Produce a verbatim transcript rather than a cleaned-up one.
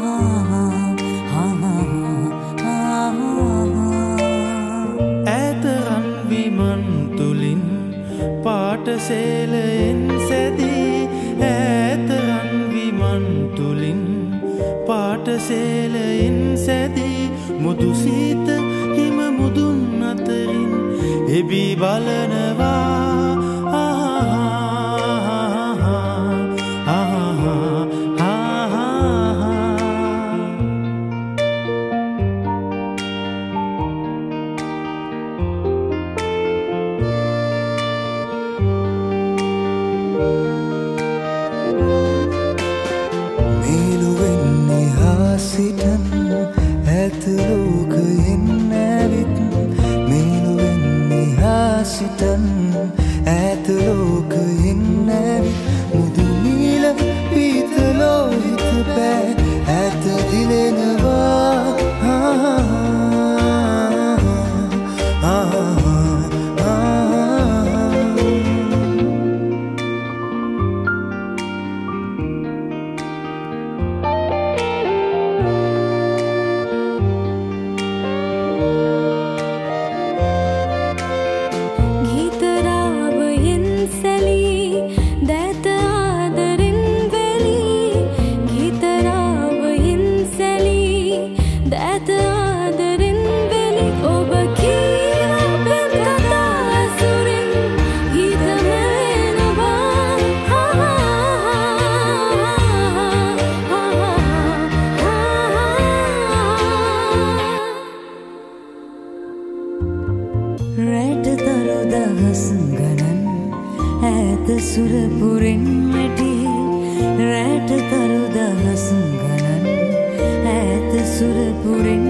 ඇතරන් විමන් තුලින් පාටසේලයෙන් සැදී ඇතරන් විමන් තුලින් පාටසේලයෙන් සැදී මුදු සීත හිම මුදුන් අතරින් එබී බලනවා සිටන් ඇත ලෝකයෙන් ඇවිත් මේලුවෙන්නේ හා සිටන් ඇත ලෝකයෙන් ඇවිත් මුදුනීල පීතලෝහිත බෑ ඇත දිලෙනවා රැට තරු දහස් ගණන් ඈත සුරපුරෙන් මැටි රැට තරු දහස් ගණන් ඈත සුරපුරෙන්